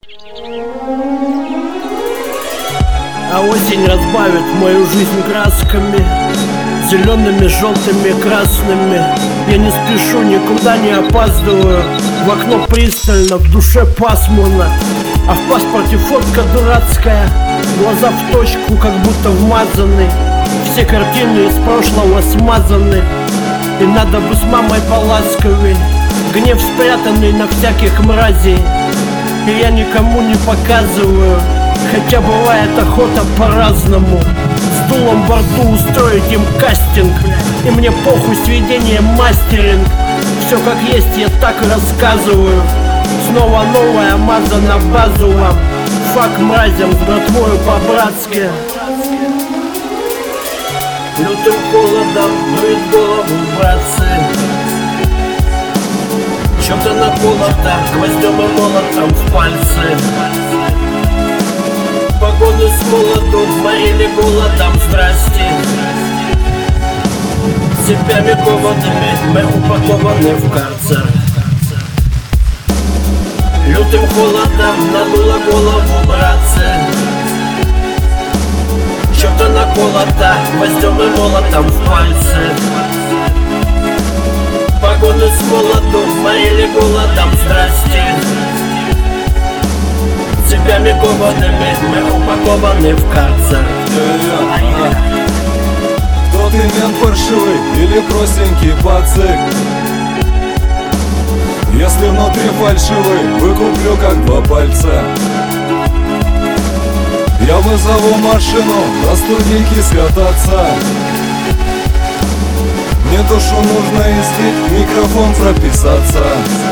А осень разбавит мою жизнь красками, зелеными, желтыми, красными. Я не спешу, никуда не опаздываю. В окно пристально, в душе пасмурно, а в паспорте фотка дурацкая. Глаза в точку, как будто вмазаны. Все картины из прошлого смазаны. И надо бы с мамой поласковей. Гнев спрятанный на всяких мразей. И я никому не показываю, хотя бывает охота по-разному. С дулом во рту устроить им кастинг. И мне похуй, сведение, мастеринг. Все как есть, я так и рассказываю. Снова новая маза на базовом. Фак мразям, с братвою по-братски. Лютым холодом дует голову, братцы. Чем-то наколото, гвоздем и молотом в пальцы. Погоны с молоду морили голодом, здрасте. Цепями коваными мы упакованы в карцер. Лютым холодом надуло голову, братцы. Чем-то наколото, гвоздем и молотом в пальцы. Погоны с молоду морили голодом, здрасте. Цепями коваными мы упакованы в карцер. Кто ты, мент паршивый или простенький пацик? Если внутри фальшивый, выкуплю как два пальца. Я вызову машину до студийки скататься. Мне душу нужно излить, микрофон прописаться.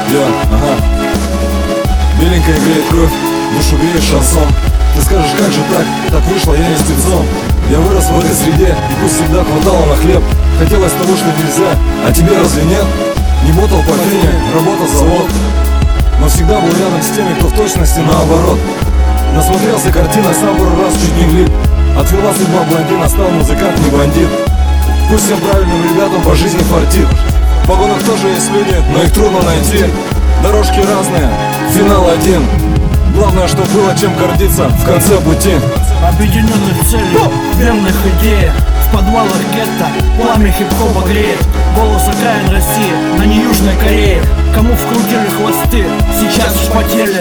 Беленькая греет кровь, душу греет шансон. Ты скажешь, как же так? Так вышло, я не спецом. Я вырос в этой среде, и пусть всегда хватало на хлеб. Хотелось того, что нельзя, а тебе разве нет? Не ботал по фене, работал завод, но всегда был рядом с теми, кто в точности наоборот. Насмотрелся картинок, сам пару раз чуть не влип. Отвела судьба блондина, стал музыкант, не бандит. Пусть всем правильным ребятам по жизни фартит. В погонах тоже есть люди, но их трудно найти. Дорожки разные, финал один. Главное, что было чем гордиться в конце пути. Объединенных целей, верных идеях. В подвалах гетто пламя хип-хопа греет. Голос окраин России, на не Южной Корее. Кому вкрутили хвосты, сейчас вспотели.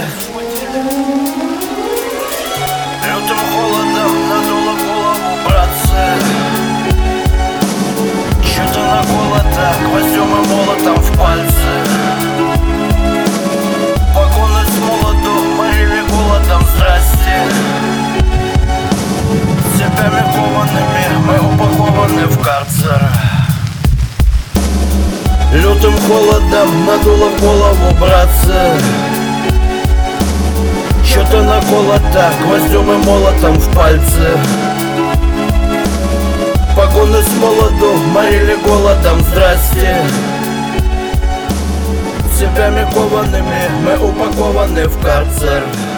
Лютым холодом надуло голову, братцы. Что-то наколото, гвоздем и молотом в пальцы. Погоны с молоду морили голодом, здрасте. Цепями коваными мы упакованы в карцер. Лютым холодом надуло голову, братцы. Что-то наколото, гвоздем и молотом в пальцы. Погоны с молоду морили голодом, здрасте. Цепями коваными мы упакованы в карцер.